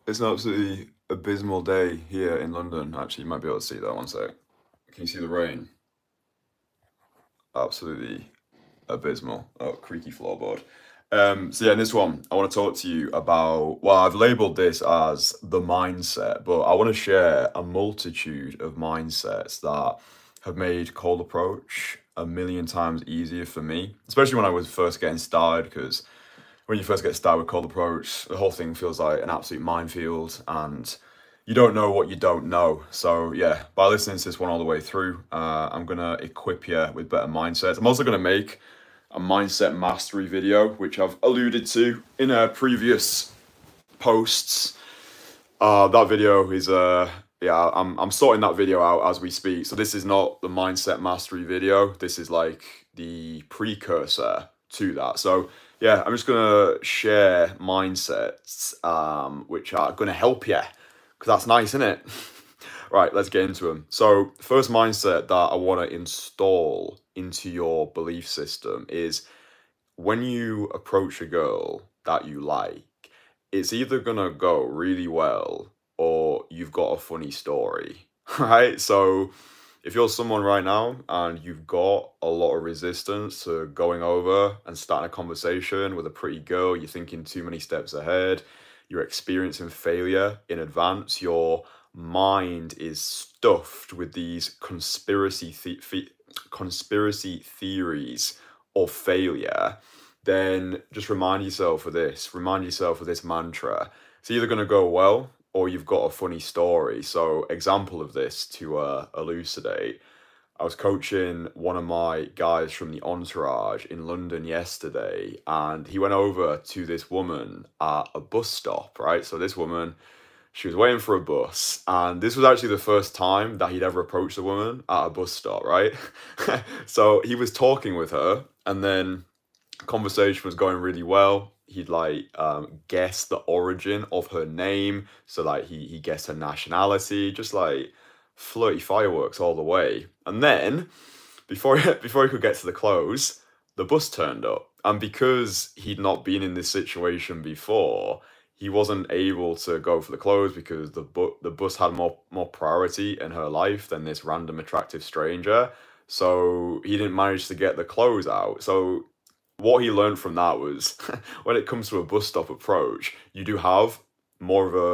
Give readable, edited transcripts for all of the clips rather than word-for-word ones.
It's an absolutely abysmal day here in London. Actually, you might be able to see that one sec. Can you see the rain? Absolutely abysmal. Oh, creaky floorboard. So yeah, in this one, I want to talk to you about, well, I've labeled this as the mindset, but I want to share a multitude of mindsets that have made cold approach a million times easier for me, especially when I was first getting started, because when you first get started with cold approach, the whole thing feels like an absolute minefield, and you don't know what you don't know. So yeah, by listening to this one all the way through, I'm gonna equip you with better mindsets. I'm also gonna make a mindset mastery video, which I've alluded to in previous posts. That video is yeah, I'm sorting that video out as we speak. So this is not the mindset mastery video. This is like the precursor to that. So yeah, I'm just gonna share mindsets, which are gonna help you, because that's nice, isn't it? Right, let's get into them. So, first mindset that I want to install into your belief system is when you approach a girl that you like, it's either gonna go really well or you've got a funny story, right? So, if you're someone right now and you've got a lot of resistance to going over and starting a conversation with a pretty girl, you're thinking too many steps ahead, you're experiencing failure in advance, your mind is stuffed with these conspiracy theories of failure, then just remind yourself of this mantra. It's either going to go well or you've got a funny story. So, example of this to elucidate, I was coaching one of my guys from the entourage in London yesterday, and he went over to this woman at a bus stop, right? So, this woman, she was waiting for a bus, and this was actually the first time that he'd ever approached a woman at a bus stop, right? So, he was talking with her, and then conversation was going really well. He'd like guess the origin of her name, so like he guessed her nationality, just like flirty fireworks all the way. And then before he could get to the close, the bus turned up, and because he'd not been in this situation before, he wasn't able to go for the close because the bus had more priority in her life than this random attractive stranger. So he didn't manage to get the close out. So what he learned from that was when it comes to a bus stop approach, you do have more of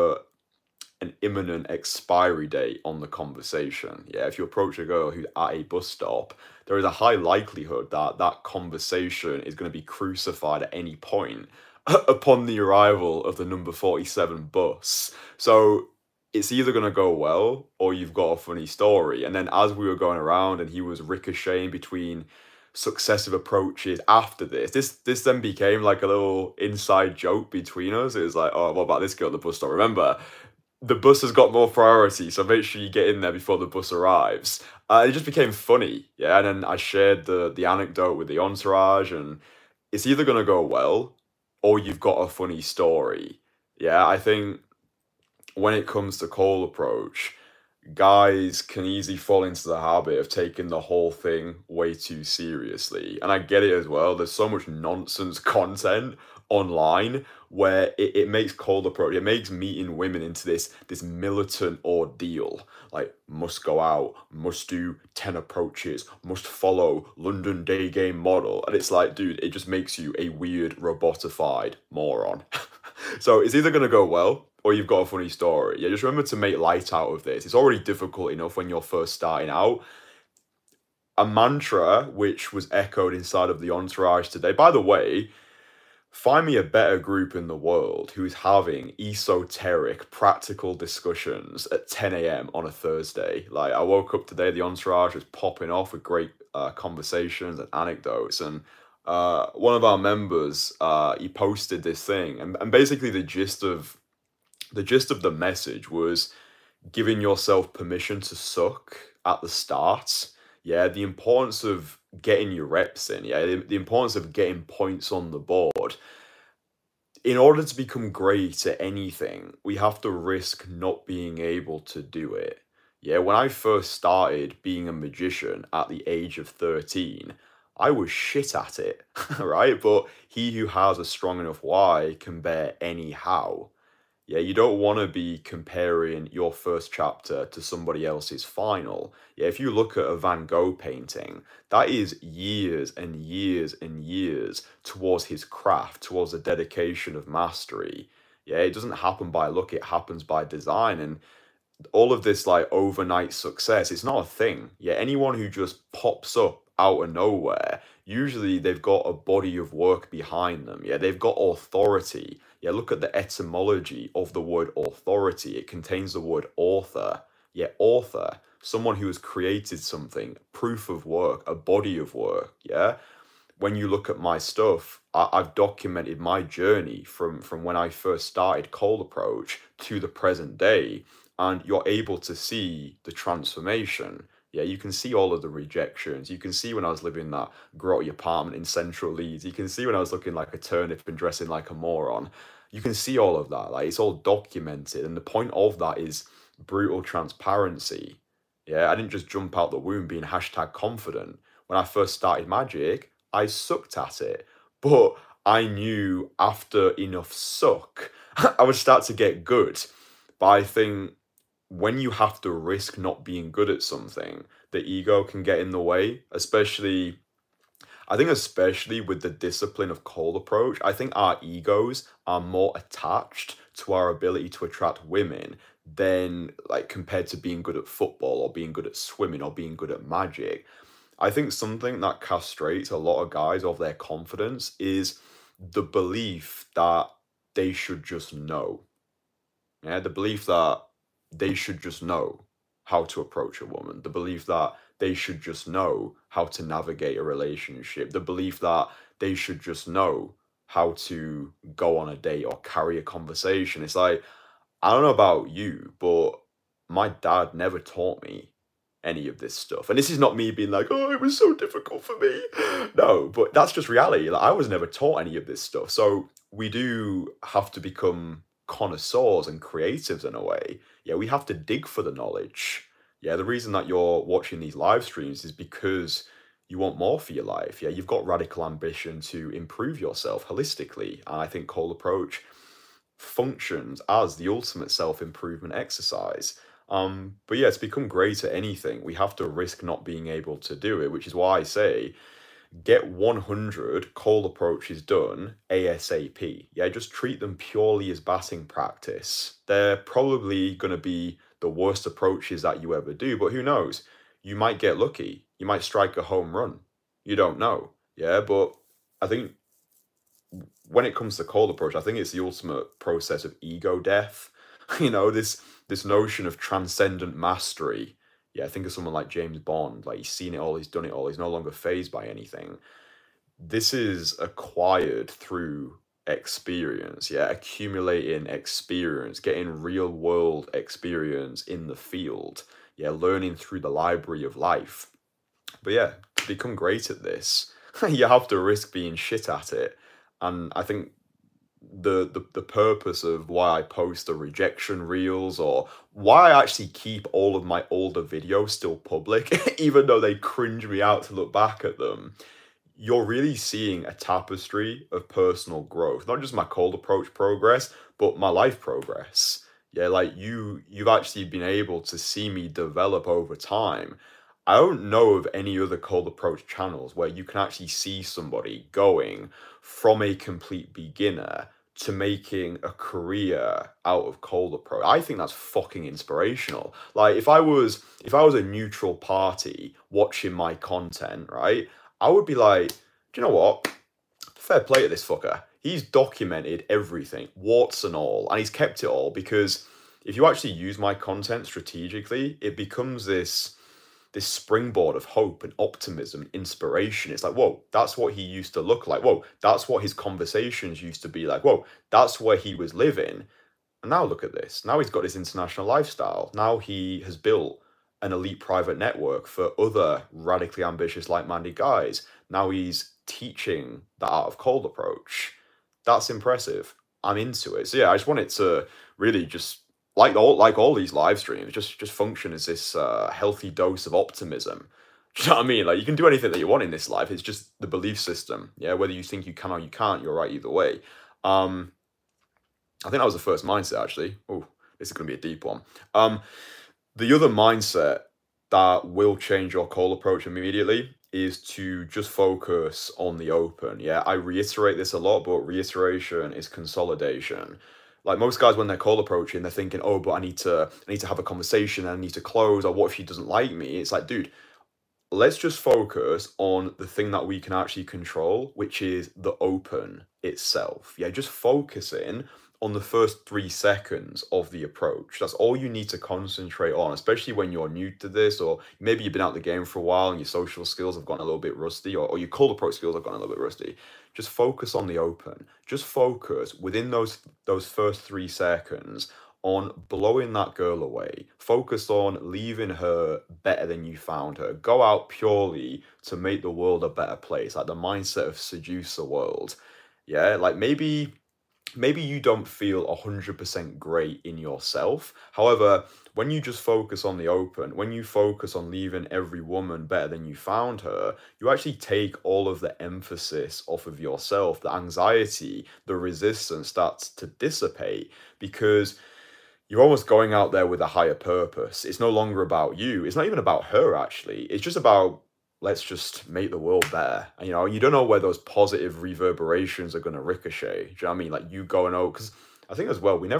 an imminent expiry date on the conversation. Yeah, if you approach a girl who's at a bus stop, there is a high likelihood that that conversation is going to be crucified at any point upon the arrival of the number 47 bus. So it's either going to go well or you've got a funny story. And then as we were going around and he was ricocheting between successive approaches after this then became like a little inside joke between us. It was like, oh, what about this girl at the bus stop? Remember, the bus has got more priority, so make sure you get in there before the bus arrives. It just became funny, yeah. And then I shared the anecdote with the entourage, and it's either gonna go well or you've got a funny story. Yeah, I think when it comes to cold approach, guys can easily fall into the habit of taking the whole thing way too seriously. And I get it as well. There's so much nonsense content online where it makes cold approach, it makes meeting women into this militant ordeal. Like, must go out, must do 10 approaches, must follow London day game model. And it's like, dude, it just makes you a weird robotified moron. So it's either gonna go well or you've got a funny story. Yeah, just remember to make light out of this. It's already difficult enough when you're first starting out. A mantra which was echoed inside of the entourage today. By the way, find me a better group in the world who's having esoteric, practical discussions at 10 a.m. on a Thursday. Like, I woke up today, the entourage was popping off with great conversations and anecdotes. And one of our members, he posted this thing, and basically the gist of the message was giving yourself permission to suck at the start. Yeah, the importance of getting your reps in. Yeah, the importance of getting points on the board. In order to become great at anything, we have to risk not being able to do it. Yeah, when I first started being a magician at the age of 13, I was shit at it, right? But he who has a strong enough why can bear any how. Yeah, you don't want to be comparing your first chapter to somebody else's final. Yeah, if you look at a Van Gogh painting, that is years and years and years towards his craft, towards the dedication of mastery. Yeah, it doesn't happen by luck, it happens by design. And all of this like overnight success, it's not a thing. Yeah, anyone who just pops up out of nowhere, usually they've got a body of work behind them. Yeah, they've got authority. Yeah, look at the etymology of the word authority. It contains the word author. Yeah, author, someone who has created something, proof of work, a body of work. Yeah, when you look at my stuff, I've documented my journey from when I first started Cold Approach to the present day, and you're able to see the transformation. Yeah, you can see all of the rejections. You can see when I was living in that grotty apartment in central Leeds. You can see when I was looking like a turnip and dressing like a moron. You can see all of that. Like it's all documented, and the point of that is brutal transparency. Yeah, I didn't just jump out the womb being hashtag confident. When I first started Magic, I sucked at it, but I knew after enough suck, I would start to get good. But I think when you have to risk not being good at something, the ego can get in the way, especially I think especially with the discipline of Cold Approach, I think our egos are more attached to our ability to attract women than like compared to being good at football or being good at swimming or being good at magic. I think something that castrates a lot of guys of their confidence is the belief that they should just know. Yeah, the belief that they should just know how to approach a woman, the belief that they should just know how to navigate a relationship, the belief that they should just know how to go on a date or carry a conversation. It's like, I don't know about you, but my dad never taught me any of this stuff. And this is not me being like, oh, it was so difficult for me. No, but that's just reality. Like, I was never taught any of this stuff. So we do have to become connoisseurs and creatives in a way. Yeah, we have to dig for the knowledge. Yeah, the reason that you're watching these live streams is because you want more for your life. Yeah, you've got radical ambition to improve yourself holistically. And I think Cold Approach functions as the ultimate self-improvement exercise. But yeah, to become great at anything, we have to risk not being able to do it, which is why I say get 100 cold approaches done ASAP. Yeah, just treat them purely as batting practice. They're probably going to be the worst approaches that you ever do, but who knows? You might get lucky. You might strike a home run. You don't know. Yeah, but I think when it comes to cold approach, I think it's the ultimate process of ego death. This notion of transcendent mastery. Yeah, think of someone like James Bond. Like he's seen it all, he's done it all, he's no longer phased by anything. This is acquired through experience, yeah, accumulating experience, getting real world experience in the field, yeah, learning through the library of life. But yeah, to become great at this, you have to risk being shit at it. And I think the purpose of why I post the rejection reels or why I actually keep all of my older videos still public, even though they cringe me out to look back at them, you're really seeing a tapestry of personal growth, not just my cold approach progress, but my life progress. Yeah, like you've actually been able to see me develop over time. I don't know of any other cold approach channels where you can actually see somebody going from a complete beginner to making a career out of cold approach. I think that's fucking inspirational. Like if I was a neutral party watching my content, right? I would be like, do you know what? Fair play to this fucker. He's documented everything, warts and all, and he's kept it all because if you actually use my content strategically, it becomes this springboard of hope and optimism and inspiration. It's like, whoa, that's what he used to look like. Whoa, that's what his conversations used to be like. Whoa, that's where he was living. And now look at this. Now he's got his international lifestyle. Now he has built an elite private network for other radically ambitious, like-minded guys. Now he's teaching the art of cold approach. That's impressive. I'm into it. So yeah, I just wanted to really just like all these live streams, just function as this healthy dose of optimism. Do you know what I mean? Like you can do anything that you want in this life. It's just the belief system. Yeah, whether you think you can or you can't, you're right either way. Um, I think that was the first mindset actually. Oh, this is going to be a deep one. Um, the other mindset that will change your call approach immediately is to just focus on the open. Yeah, I reiterate this a lot, but reiteration is consolidation. Like most guys, when they're call approaching, they're thinking, "Oh, but I need to have a conversation. I need to close. Or what if she doesn't like me?" It's like, dude, let's just focus on the thing that we can actually control, which is the open itself. Yeah, just focusing on the first 3 seconds of the approach. That's all you need to concentrate on, especially when you're new to this, or maybe you've been out the game for a while and your social skills have gotten a little bit rusty, or your cold approach skills have gotten a little bit rusty. Just focus on the open. Just focus within those first 3 seconds on blowing that girl away. Focus on leaving her better than you found her. Go out purely to make the world a better place, like the mindset of seduce the world. Yeah, like maybe you don't feel 100% great in yourself. However, when you just focus on the open, when you focus on leaving every woman better than you found her, you actually take all of the emphasis off of yourself. The anxiety, the resistance starts to dissipate because you're almost going out there with a higher purpose. It's no longer about you. It's not even about her, actually. It's just about, let's just make the world better. And, you don't know where those positive reverberations are going to ricochet. Do you know what I mean? Like you going, oh, because I think as well,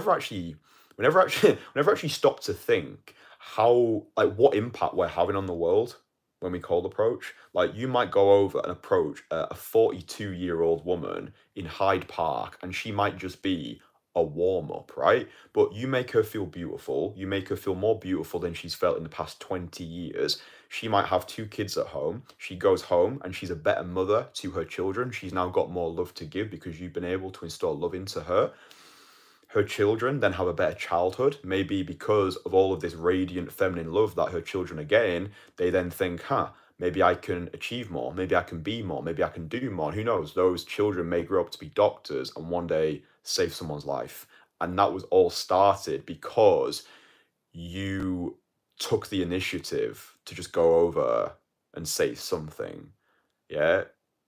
we never actually stop to think how, like, what impact we're having on the world when we cold approach. Like, you might go over and approach a 42-year-old woman in Hyde Park, and she might just be a warm up, right? But you make her feel beautiful. You make her feel more beautiful than she's felt in the past 20 years. She might have 2 kids at home. She goes home and she's a better mother to her children. She's now got more love to give because you've been able to install love into her. Her children then have a better childhood, maybe because of all of this radiant feminine love that her children are getting. They then think, maybe I can achieve more, maybe I can be more, maybe I can do more. And who knows? Those children may grow up to be doctors and one day save someone's life. And that was all started because you took the initiative to just go over and say something. Yeah.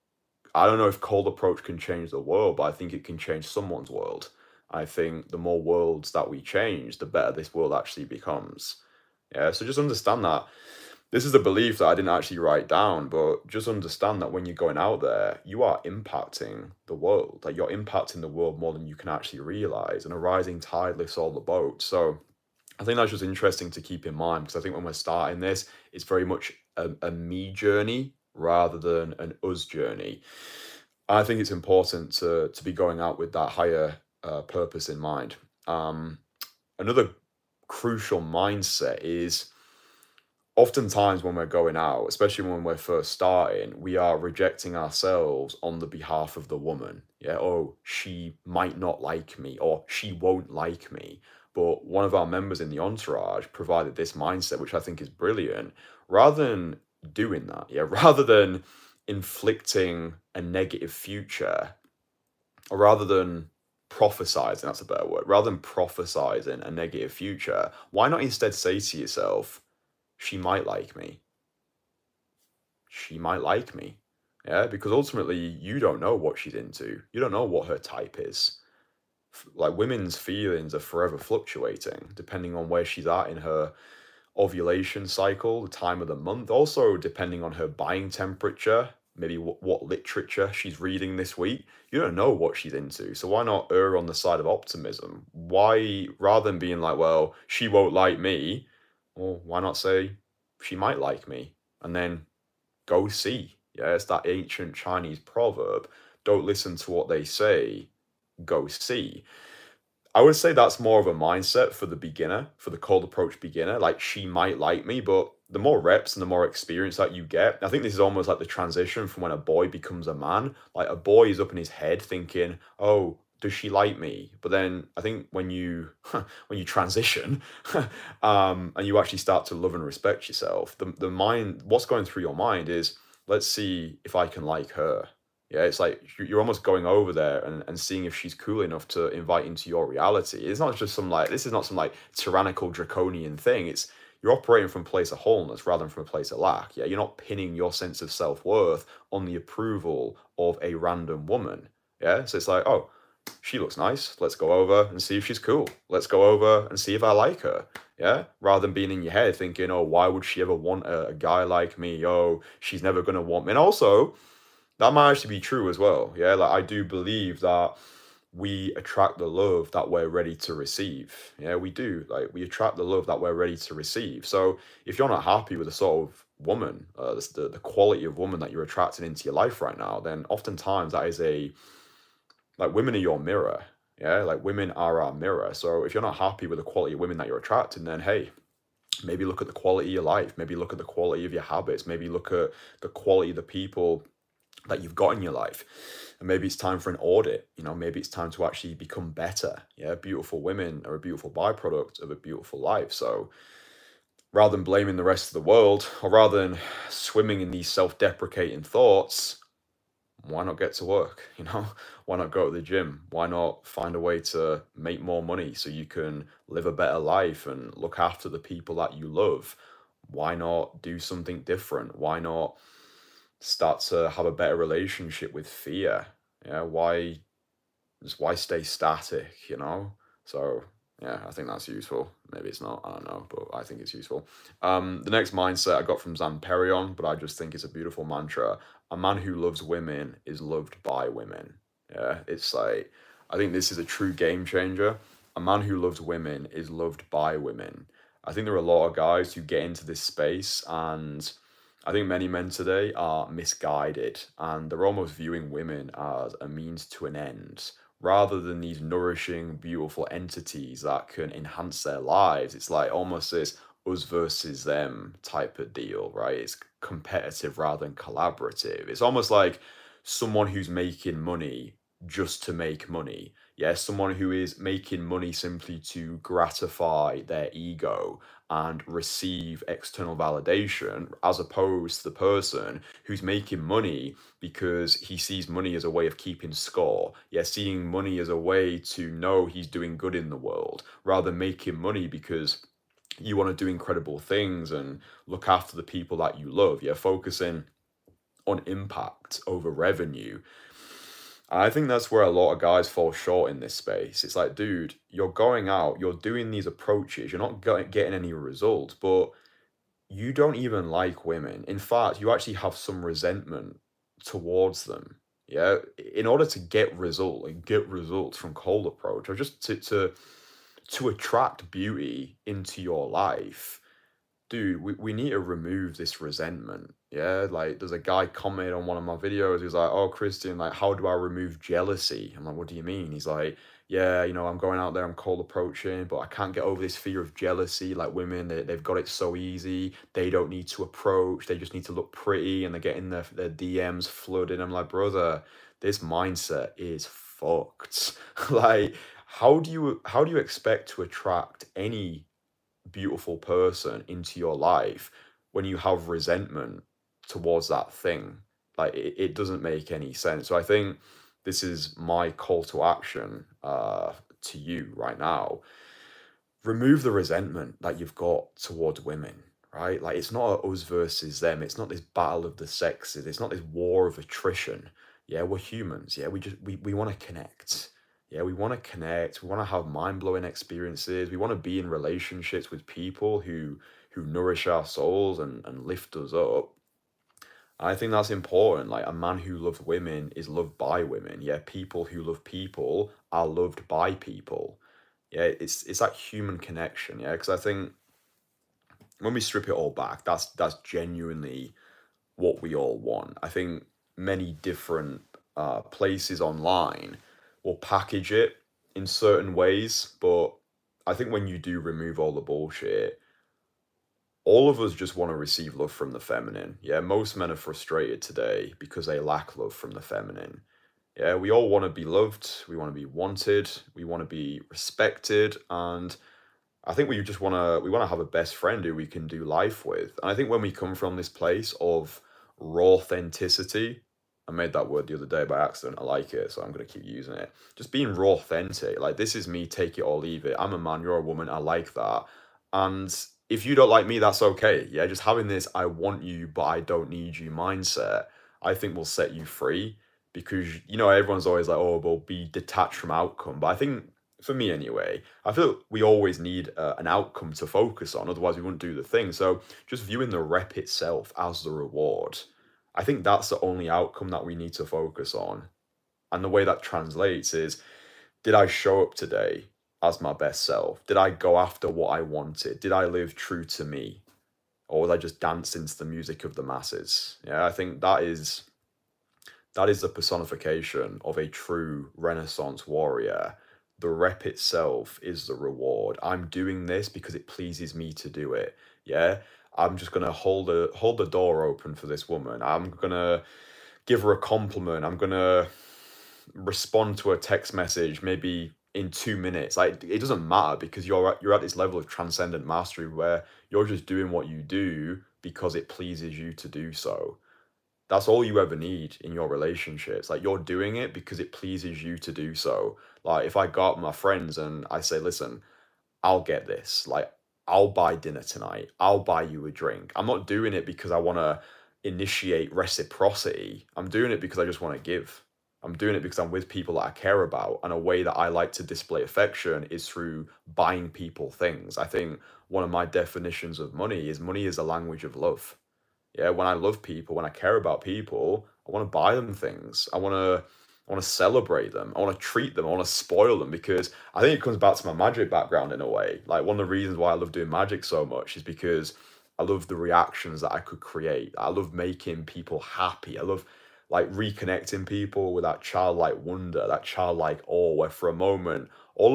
I don't know if cold approach can change the world, but I think it can change someone's world. I think the more worlds that we change, the better this world actually becomes. Yeah, so just understand that. This is a belief that I didn't actually write down, but just understand that when you're going out there, you are impacting the world. Like you're impacting the world more than you can actually realize, and a rising tide lifts all the boats. So I think that's just interesting to keep in mind because I think when we're starting this, it's very much a me journey rather than an us journey. I think it's important to be going out with that higher purpose in mind. Another crucial mindset is oftentimes when we're going out, especially when we're first starting, we are rejecting ourselves on the behalf of the woman. Yeah, oh, she might not like me or she won't like me. But one of our members in the entourage provided this mindset, which I think is brilliant. Rather than doing that, yeah, rather than inflicting a negative future, or rather than prophesizing, that's a better word, rather than prophesizing a negative future, why not instead say to yourself, she might like me. She might like me. Yeah, because ultimately you don't know what she's into. You don't know what her type is. Like women's feelings are forever fluctuating depending on where she's at in her ovulation cycle, the time of the month, also depending on her buying temperature, maybe what literature she's reading this week. You don't know what she's into. So why not err on the side of optimism? Why, rather than being like, well, she won't like me, well, why not say she might like me? And then go see. Yeah, it's that ancient Chinese proverb. Don't listen to what they say, go see. I would say that's more of a mindset for the beginner, for the cold approach beginner. Like she might like me, but the more reps and the more experience that you get, I think this is almost like the transition from when a boy becomes a man. Like a boy is up in his head thinking, "Oh, does she like me?" But then I think when you when you transition, and you actually start to love and respect yourself, the mind, what's going through your mind is, let's see if I can like her. Yeah, it's like you're almost going over there and seeing if she's cool enough to invite into your reality. It's not just some like, this is not some like tyrannical draconian thing. It's you're operating from a place of wholeness rather than from a place of lack. Yeah, you're not pinning your sense of self-worth on the approval of a random woman. Yeah, so it's like, oh, she looks nice. Let's go over and see if she's cool. Let's go over and see if I like her. Yeah. Rather than being in your head thinking, oh, why would she ever want a guy like me? Oh, she's never going to want me. And also, that might actually be true as well. Yeah. Like, I do believe that we attract the love that we're ready to receive. Yeah, we do. Like, we attract the love that we're ready to receive. So if you're not happy with the sort of woman, the quality of woman that you're attracting into your life right now, then oftentimes that is like, women are your mirror. Yeah, like, women are our mirror. So if you're not happy with the quality of women that you're attracting, then hey, maybe look at the quality of your life. Maybe look at the quality of your habits. Maybe look at the quality of the people that you've got in your life. And maybe it's time for an audit. Maybe it's time to actually become better. Yeah, beautiful women are a beautiful byproduct of a beautiful life. So rather than blaming the rest of the world, or rather than swimming in these self-deprecating thoughts, why not get to work? Why not go to the gym? Why not find a way to make more money so you can live a better life and look after the people that you love? Why not do something different? Why not start to have a better relationship with fear? Yeah, why stay static? So yeah, I think that's useful. Maybe it's not, I don't know, but I think it's useful. The next mindset I got from Zamperion, but I just think it's a beautiful mantra. A man who loves women is loved by women. Yeah, it's like, I think this is a true game changer. A man who loves women is loved by women. I think there are a lot of guys who get into this space, and I think many men today are misguided, and they're almost viewing women as a means to an end rather than these nourishing, beautiful entities that can enhance their lives. It's like almost this us versus them type of deal, right? It's competitive rather than collaborative. It's almost like someone who's making money just to make money. Yeah, someone who is making money simply to gratify their ego and receive external validation, as opposed to the person who's making money because he sees money as a way of keeping score. Yeah, seeing money as a way to know he's doing good in the world, rather than making money because you want to do incredible things and look after the people that you love. Yeah, focusing on impact over revenue. I think that's where a lot of guys fall short in this space. It's like, dude, you're going out, you're doing these approaches, you're not getting any results, but you don't even like women. In fact, you actually have some resentment towards them. Yeah, in order to get results from cold approach, or just to attract beauty into your life, dude, we need to remove this resentment. Yeah, like, there's a guy commented on one of my videos. He's like, oh, Christian, like, how do I remove jealousy? I'm like, what do you mean? He's like, yeah, I'm going out there, I'm cold approaching, but I can't get over this fear of jealousy. Like, women, they've got it so easy. They don't need to approach. They just need to look pretty, and they're getting their DMs flooded. I'm like, brother, this mindset is fucked. Like, how do you expect to attract any beautiful person into your life when you have resentment towards that thing? Like, it doesn't make any sense. So I think this is my call to action to you right now. Remove the resentment that you've got towards women, right? Like, it's not a us versus them. It's not this battle of the sexes. It's not this war of attrition. Yeah, we're humans. Yeah, we want to connect. Yeah, we want to connect. We want to have mind-blowing experiences. We want to be in relationships with people who nourish our souls and lift us up. I think that's important. Like, a man who loves women is loved by women. Yeah, people who love people are loved by people. Yeah, it's that human connection. Yeah, because I think when we strip it all back, that's genuinely what we all want. I think many different places online will package it in certain ways, but I think when you do remove all the bullshit, all of us just want to receive love from the feminine. Yeah, most men are frustrated today because they lack love from the feminine. Yeah, we all want to be loved, we want to be wanted, we want to be respected, and I think we want to have a best friend who we can do life with. And I think when we come from this place of raw authenticity, I made that word the other day by accident. I like it, so I'm gonna keep using it. Just being raw authentic. Like, this is me, take it or leave it. I'm a man, you're a woman, I like that. And if you don't like me, that's okay. Yeah, just having this I want you, but I don't need you mindset, I think will set you free. because everyone's always like, oh, well, be detached from outcome. But I think for me anyway, I feel we always need an outcome to focus on, otherwise we wouldn't do the thing. So just viewing the rep itself as the reward, I think that's the only outcome that we need to focus on. And the way that translates is, did I show up today as my best self? Did I go after what I wanted? Did I live true to me? Or was I just dancing to the music of the masses? Yeah, I think that is the personification of a true Renaissance warrior. The rep itself is the reward. I'm doing this because it pleases me to do it. Yeah, I'm just gonna hold the door open for this woman. I'm gonna give her a compliment. I'm gonna respond to a text message maybe in 2 minutes. Like, it doesn't matter, because you're at this level of transcendent mastery where you're just doing what you do because it pleases you to do so. That's all you ever need in your relationships. Like, you're doing it because it pleases you to do so. Like, if I go out with my friends and I say, listen, I'll get this. Like, I'll buy dinner tonight. I'll buy you a drink. I'm not doing it because I want to initiate reciprocity. I'm doing it because I just want to give. I'm doing it because I'm with people that I care about. And a way that I like to display affection is through buying people things. I think one of my definitions of money is a language of love. Yeah, when I love people, when I care about people, I want to buy them things. I want to celebrate them. I want to treat them. I want to spoil them, because I think it comes back to my magic background in a way. Like, one of the reasons why I love doing magic so much is because I love the reactions that I could create. I love making people happy. I love like reconnecting people with that childlike wonder, that childlike awe, where for a moment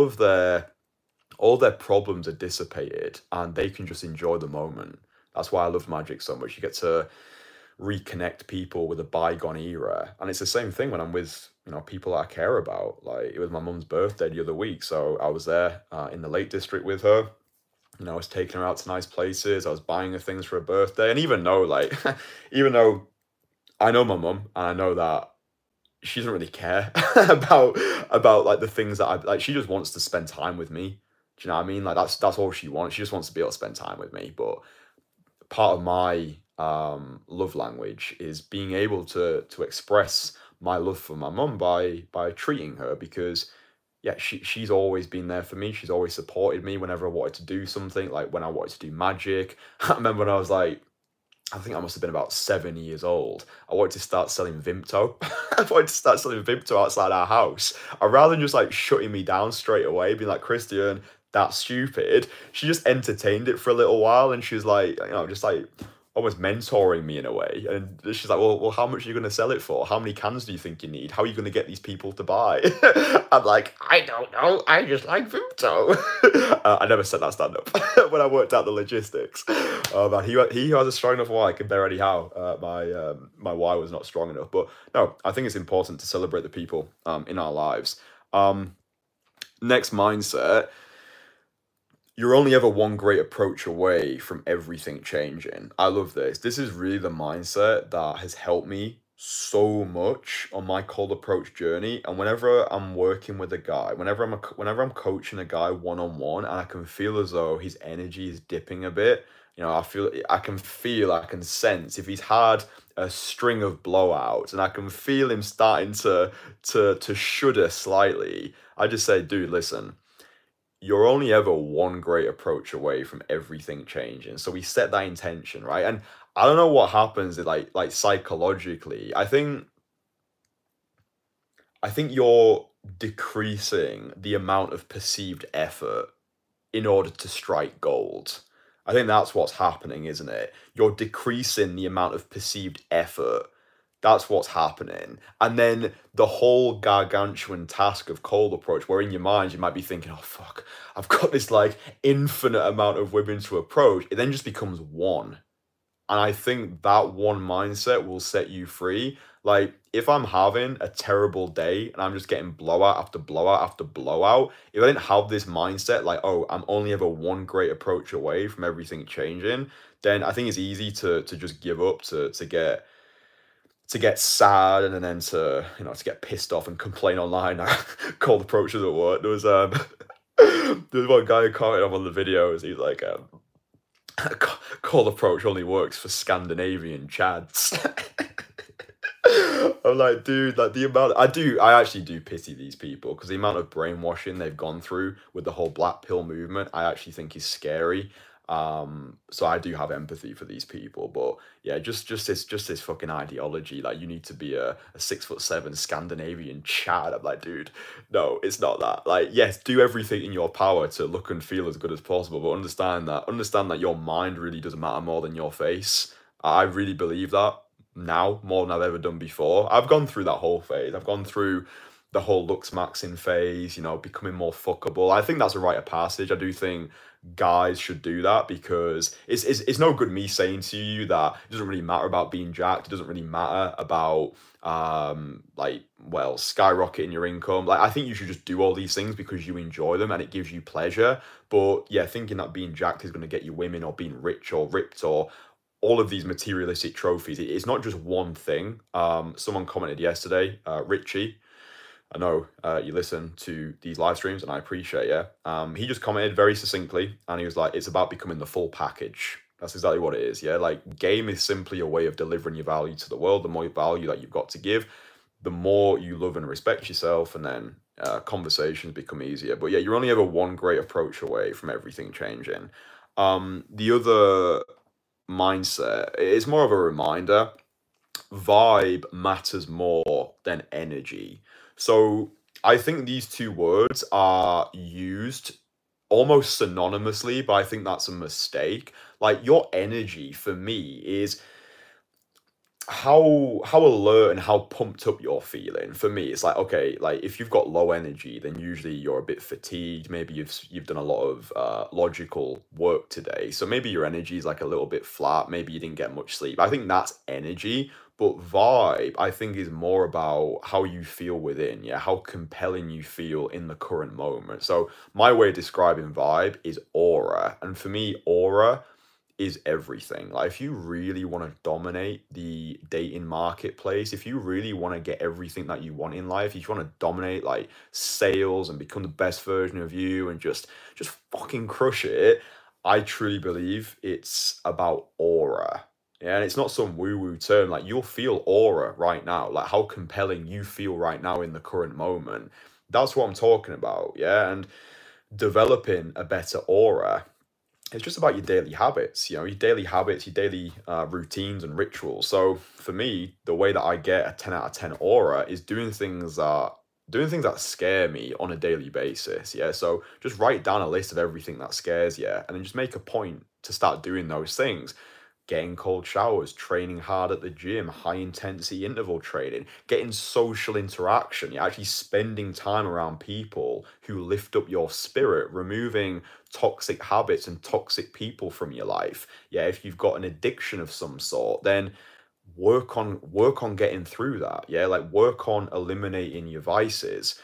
all their problems are dissipated and they can just enjoy the moment. That's why I love magic so much. You get to reconnect people with a bygone era. And it's the same thing when I'm with, people that I care about. Like, it was my mum's birthday the other week, so I was there in the Lake District with her. I was taking her out to nice places. I was buying her things for her birthday. And even though, like, even though I know my mum and I know that she doesn't really care about like the things that I like, she just wants to spend time with me. Do you know what I mean? Like, that's all she wants. She just wants to be able to spend time with me. But part of my love language is being able to express my love for my mum by treating her, because yeah, she's always been there for me. She's always supported me whenever I wanted to do something, like when I wanted to do magic. I remember when I was like, I think I must have been about 7 years old. I wanted to start selling Vimto. I wanted to start selling Vimto outside our house. And rather than just like shutting me down straight away, being like, Christian, that's stupid, she just entertained it for a little while, and she was like, just like almost mentoring me in a way. And she's like, well, how much are you going to sell it for? How many cans do you think you need? How are you going to get these people to buy? I'm like, I don't know. I just like Vimto. I never set that stand up when I worked out the logistics. Man, he has a strong enough why. I can bear anyhow. My why was not strong enough. But no, I think it's important to celebrate the people in our lives. Next mindset. You're only ever one great approach away from everything changing. I love this. This is really the mindset that has helped me so much on my cold approach journey. And whenever I'm working with a guy, whenever I'm coaching a guy one on one, and I can feel as though his energy is dipping a bit, I can sense if he's had a string of blowouts, and I can feel him starting to shudder slightly. I just say, dude, listen, you're only ever one great approach away from everything changing. So we set that intention, right? And I don't know what happens like psychologically. I think you're decreasing the amount of perceived effort in order to strike gold. I think that's what's happening, isn't it? You're decreasing the amount of perceived effort. That's what's happening. And then the whole gargantuan task of cold approach, where in your mind you might be thinking, oh fuck, I've got this like infinite amount of women to approach. It then just becomes one. And I think that one mindset will set you free. Like, if I'm having a terrible day and I'm just getting blowout after blowout after blowout, if I didn't have this mindset, like, oh, I'm only ever one great approach away from everything changing, then I think it's easy to just give up, to get sad, and then to get pissed off and complain online. Cold approaches at work. There was one guy who commented on the videos. He's like, cold approach only works for Scandinavian chads. I'm like, dude, like the amount I actually do pity these people because the amount of brainwashing they've gone through with the whole black pill movement, I actually think is scary. So I do have empathy for these people, but yeah, just this fucking ideology. Like you need to be a 6'7" Scandinavian Chad. I'm like, dude, no, it's not that. Like, yes, do everything in your power to look and feel as good as possible, but understand that your mind really does matter more than your face. I really believe that now more than I've ever done before. I've gone through that whole phase. I've gone through the whole looks maxing phase, becoming more fuckable. I think that's a rite of passage. I do think guys should do that because it's no good me saying to you that it doesn't really matter about being jacked. It doesn't really matter about skyrocketing your income. Like I think you should just do all these things because you enjoy them and it gives you pleasure. But yeah, thinking that being jacked is going to get you women or being rich or ripped or all of these materialistic trophies. It's not just one thing. Someone commented yesterday, Richie. I know you listen to these live streams, and I appreciate you. He just commented very succinctly, and he was like, "It's about becoming the full package." That's exactly what it is. Yeah, like game is simply a way of delivering your value to the world. The more value that you've got to give, the more you love and respect yourself, and then conversations become easier. But yeah, you're only ever one great approach away from everything changing. The other mindset is more of a reminder. Vibe matters more than energy. So I think these two words are used almost synonymously, but I think that's a mistake. Like your energy for me is how alert and how pumped up you're feeling. For me, it's like, okay, like if you've got low energy, then usually you're a bit fatigued. Maybe you've done a lot of logical work today, so maybe your energy is like a little bit flat. Maybe you didn't get much sleep. I think that's energy. But vibe, I think, is more about how you feel within, yeah, how compelling you feel in the current moment. So my way of describing vibe is aura, and for me, aura is everything. Like if you really want to dominate the dating marketplace, if you really want to get everything that you want in life, if you want to dominate like sales and become the best version of you and just fucking crush it, I truly believe it's about aura. Yeah, and it's not some woo-woo term. Like you'll feel aura right now, like how compelling you feel right now in the current moment. That's what I'm talking about. Yeah, and developing a better aura, it's just about your daily habits, your daily habits, your daily routines and rituals. So for me, the way that I get a 10 out of 10 aura is doing things that scare me on a daily basis. Yeah. So just write down a list of everything that scares you and then just make a point to start doing those things. Getting cold showers, training hard at the gym, high intensity interval training, getting social interaction, you're actually spending time around people who lift up your spirit, removing toxic habits and toxic people from your life. Yeah, if you've got an addiction of some sort, then work on getting through that. Yeah, like work on eliminating your vices,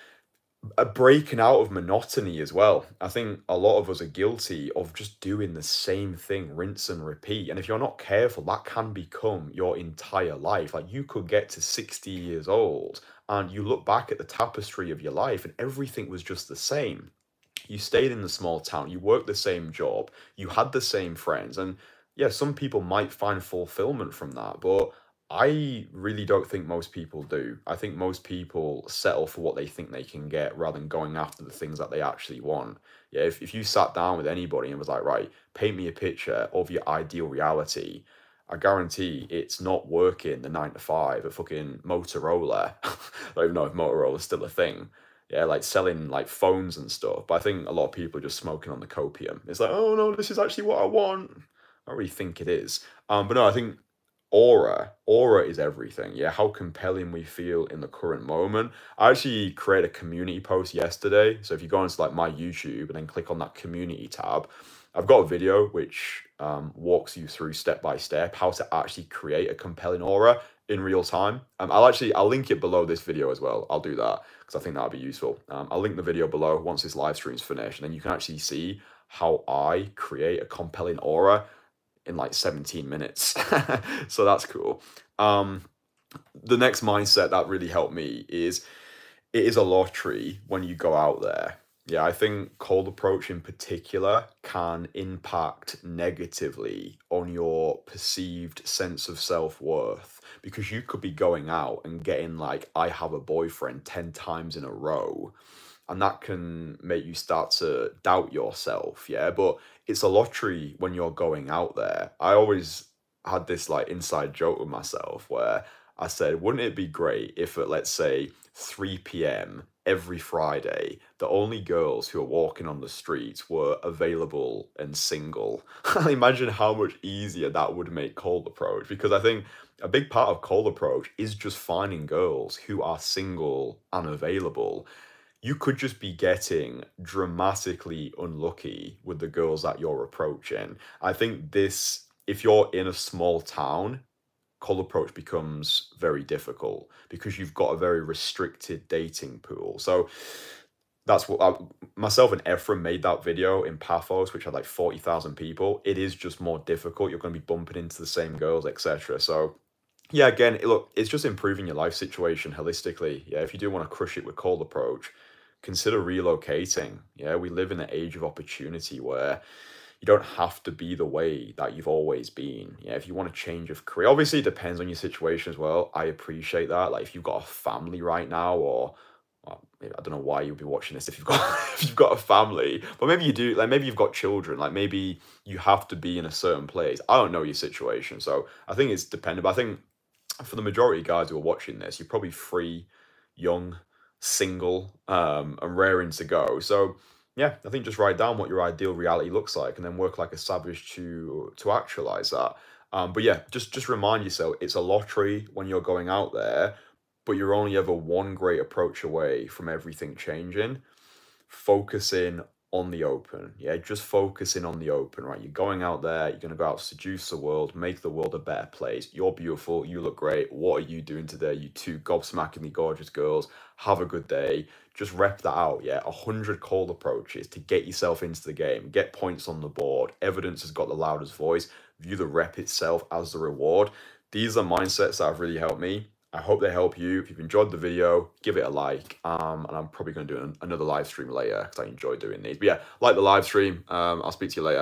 breaking out of monotony as well. I think a lot of us are guilty of just doing the same thing, rinse and repeat. And if you're not careful, that can become your entire life. Like you could get to 60 years old and you look back at the tapestry of your life and everything was just the same. You stayed in the small town, you worked the same job, you had the same friends. And yeah, some people might find fulfillment from that, but I really don't think most people do. I think most people settle for what they think they can get rather than going after the things that they actually want. Yeah, if you sat down with anybody and was like, right, paint me a picture of your ideal reality, I guarantee it's not working the 9 to 5 at fucking Motorola. I don't even know if Motorola's still a thing. Yeah, like selling like phones and stuff. But I think a lot of people are just smoking on the copium. It's like, oh no, this is actually what I want. I don't really think it is. But no, I think aura is everything. Yeah, how compelling we feel in the current moment. I actually created a community post yesterday, so if you go into like my YouTube and then click on that community tab, I've got a video which walks you through step by step how to actually create a compelling aura in real time. I'll link it below this video as well. I'll do that because I think that'll be useful. I'll link the video below once this live stream's finished, and then you can actually see how I create a compelling aura in like 17 minutes. So that's cool. The next mindset that really helped me is it is a lottery when you go out there. Yeah, I think cold approach in particular can impact negatively on your perceived sense of self-worth because you could be going out and getting like, I have a boyfriend 10 times in a row, and that can make you start to doubt yourself. Yeah, but it's a lottery when you're going out there. I always had this like inside joke with myself where I said, wouldn't it be great if at, let's say, 3 p.m. every Friday, the only girls who are walking on the streets were available and single? Imagine how much easier that would make cold approach, because I think a big part of cold approach is just finding girls who are single and available. You could just be getting dramatically unlucky with the girls that you're approaching. I think this, if you're in a small town, cold approach becomes very difficult because you've got a very restricted dating pool. So that's what myself and Ephraim made that video in Paphos, which had like 40,000 people. It is just more difficult. You're going to be bumping into the same girls, etc. So yeah, again, look, it's just improving your life situation holistically. Yeah, if you do want to crush it with cold approach, consider relocating. Yeah, we live in an age of opportunity where you don't have to be the way that you've always been. Yeah, if you want to change of career, obviously it depends on your situation as well. I appreciate that. Like if you've got a family right now, or well, maybe, I don't know why you'll be watching this if you've got if you've got a family, but maybe you do. Like maybe you've got children. Like maybe you have to be in a certain place. I don't know your situation, so I think it's dependent. But I think for the majority of guys who are watching this, you're probably free, young, single, and raring to go. So yeah, I think just write down what your ideal reality looks like, and then work like a savage to actualize that. But yeah, just remind yourself it's a lottery when you're going out there, but you're only ever one great approach away from everything changing. Focusing on the open. Yeah, just focusing on the open, right? You're going out there, you're going to go out, seduce the world, make the world a better place. You're beautiful, you look great. What are you doing today? You two gobsmackingly gorgeous girls. Have a good day. Just rep that out. Yeah, 100 cold approaches to get yourself into the game, get points on the board. Evidence has got the loudest voice. View the rep itself as the reward. These are mindsets that have really helped me. I hope they help you. If you've enjoyed the video, give it a like. And I'm probably going to do another live stream later because I enjoy doing these. But yeah, like the live stream. I'll speak to you later.